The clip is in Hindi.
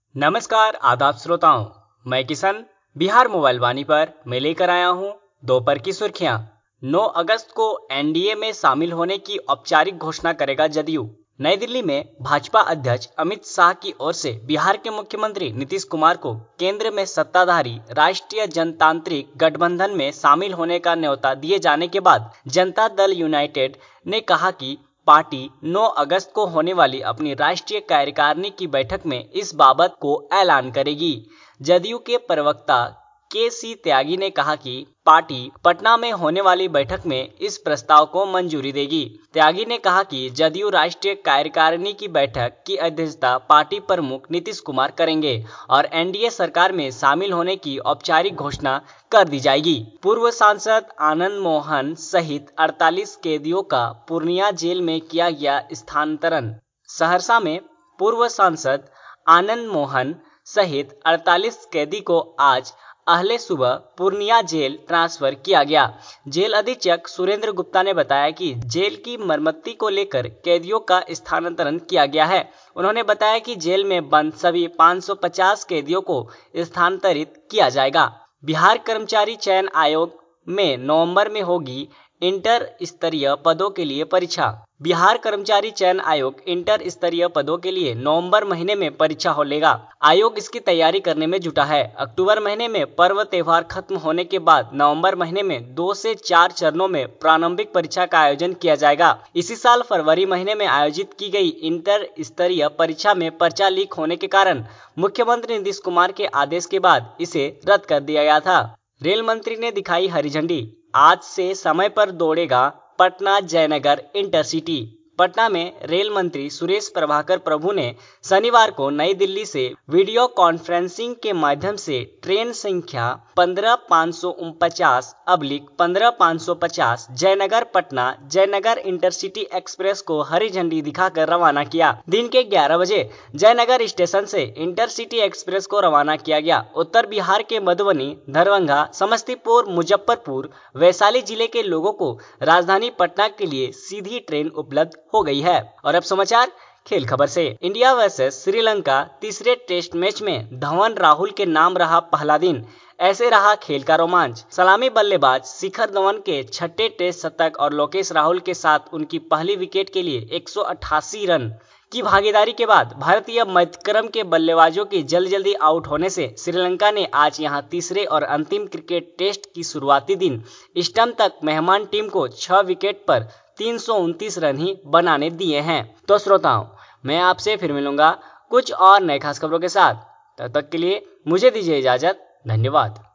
नमस्कार आदाब श्रोताओं, मैं किशन बिहार मोबाइल वाणी पर मैं लेकर आया हूं दोपहर की सुर्खियां। 9 अगस्त को एनडीए में शामिल होने की औपचारिक घोषणा करेगा जदयू। नई दिल्ली में भाजपा अध्यक्ष अमित शाह की ओर से बिहार के मुख्यमंत्री नीतीश कुमार को केंद्र में सत्ताधारी राष्ट्रीय जनतांत्रिक गठबंधन में शामिल होने का न्योता दिए जाने के बाद जनता दल यूनाइटेड ने कहा कि पार्टी 9 अगस्त को होने वाली अपनी राष्ट्रीय कार्यकारिणी की बैठक में इस बाबत को ऐलान करेगी। जदयू के प्रवक्ता के.सी. त्यागी ने कहा कि पार्टी पटना में होने वाली बैठक में इस प्रस्ताव को मंजूरी देगी। त्यागी ने कहा कि जदयू राष्ट्रीय कार्यकारिणी की बैठक की अध्यक्षता पार्टी प्रमुख नीतीश कुमार करेंगे और एनडीए सरकार में शामिल होने की औपचारिक घोषणा कर दी जाएगी। पूर्व सांसद आनंद मोहन सहित 48 कैदियों का पूर्णिया जेल में किया गया स्थानांतरण। सहरसा में पूर्व सांसद आनंद मोहन सहित 48 कैदी को आज अहले सुबह पूर्णिया जेल ट्रांसफर किया गया। जेल अधीक्षक सुरेंद्र गुप्ता ने बताया कि जेल की मरम्मती को लेकर कैदियों का स्थानांतरण किया गया है। उन्होंने बताया कि जेल में बंद सभी 550 कैदियों को स्थानांतरित किया जाएगा। बिहार कर्मचारी चयन आयोग में नवंबर में होगी इंटर स्तरीय पदों के लिए परीक्षा। बिहार कर्मचारी चयन आयोग इंटर स्तरीय पदों के लिए नवंबर महीने में परीक्षा हो लेगा। आयोग इसकी तैयारी करने में जुटा है। अक्टूबर महीने में पर्व त्योहार खत्म होने के बाद नवंबर महीने में 2 से 4 चरणों में प्रारंभिक परीक्षा का आयोजन किया जाएगा। इसी साल फरवरी महीने में आयोजित की गई इंटर स्तरीय परीक्षा में पर्चा लीक होने के कारण मुख्यमंत्री नीतीश कुमार के आदेश के बाद इसे रद्द कर दिया गया था। रेल मंत्री ने दिखाई हरी झंडी। आज से समय पर दौड़ेगा पटना जयनगर इंटरसिटी। पटना में रेल मंत्री सुरेश प्रभाकर प्रभु ने शनिवार को नई दिल्ली से वीडियो कॉन्फ्रेंसिंग के माध्यम से ट्रेन संख्या 15549/15550 जयनगर पटना जयनगर इंटरसिटी एक्सप्रेस को हरी झंडी दिखाकर रवाना किया। दिन के 11 बजे जयनगर स्टेशन से इंटरसिटी एक्सप्रेस को रवाना किया गया। उत्तर बिहार के मधुबनी, दरभंगा, समस्तीपुर, मुजफ्फरपुर, वैशाली जिले के लोगों को राजधानी पटना के लिए सीधी ट्रेन उपलब्ध हो गई है। और अब समाचार खेल खबर से। इंडिया वर्सेस श्रीलंका तीसरे टेस्ट मैच में धवन राहुल के नाम रहा पहला दिन। ऐसे रहा खेल का रोमांच। सलामी बल्लेबाज शिखर धवन के छठे टेस्ट शतक और लोकेश राहुल के साथ उनकी पहली विकेट के लिए 188 रन की भागीदारी के बाद भारतीय मध्यक्रम के बल्लेबाजों के जल्दी आउट होने से श्रीलंका ने आज यहां तीसरे और अंतिम क्रिकेट टेस्ट की शुरुआती दिन स्टंप तक मेहमान टीम को 6 विकेट पर 329 रन ही बनाने दिए हैं। तो श्रोताओं, मैं आपसे फिर मिलूंगा कुछ और नए खास खबरों के साथ। तब तक के लिए मुझे दीजिए इजाजत। धन्यवाद।